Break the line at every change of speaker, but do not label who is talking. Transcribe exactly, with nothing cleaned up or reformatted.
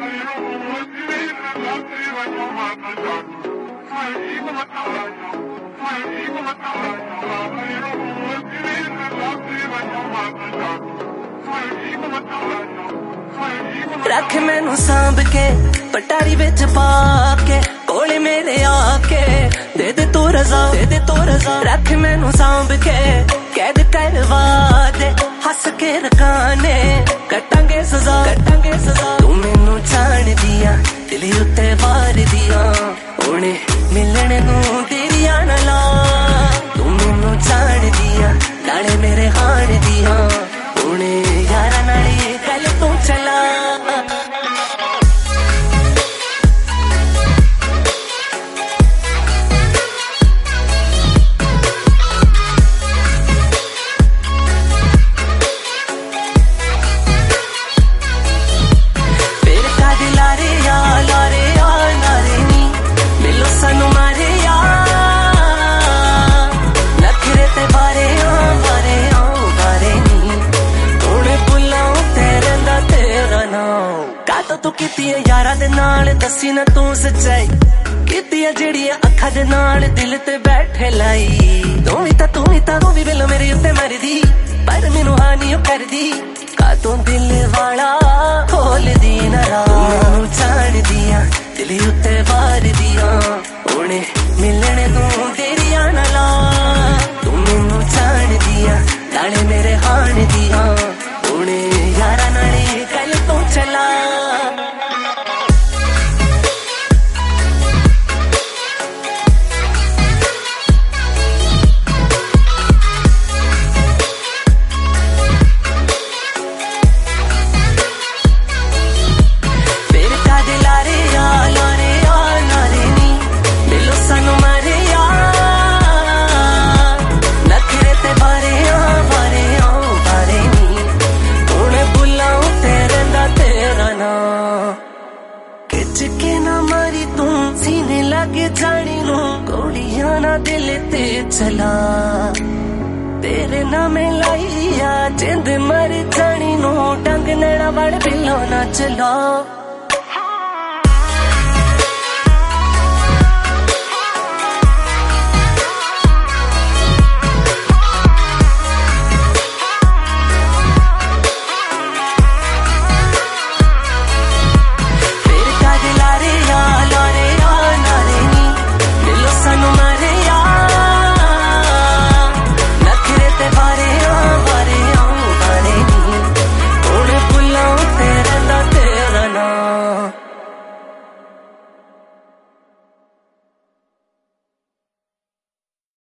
रख मैनू सांभ के पटारी विच पा के कोले मेरे आके दे दे तू रजा, दे दे तू रजा। रख मैनू सांभ के कैद करवा दे, हस के रकाने कटांगे सजा, कटांगे सजा। तू मैनू जान दिया दिल उत्ते वार दिया, उन्हें मिलने नू तेरिया ना ला। तू मैनू जान दिया नाले मेरे हार दिया, उन्हें यारा नाले कल तू चला। तू कीती है यारा दे नाल दसी ना तू सच्चाई, कीती है जेड़ियां अखा दे नाल दिल ते बैठे लाई। तू भी ता तू भी ता तू भी वेलो मेरे उत्ते मर दी, पर मैनू हानी कर दी का तू दिल वाला खोल दी ना रा। मैनू जान दिया दिल उत्ते वार दिया, उन्हें मिलने तू तेरिया ना ला। तू मैनू जान दिया नाले मेरे हान दिया, उन्हें यारा नाले कल तू चला। के ना मारी तू सीने लगे जानी नो, गोलियां ना दिल ते चला। तेरे नाम लाइया जिंद मर जानी नो, डंग नैना वड़ बिलो ना चला।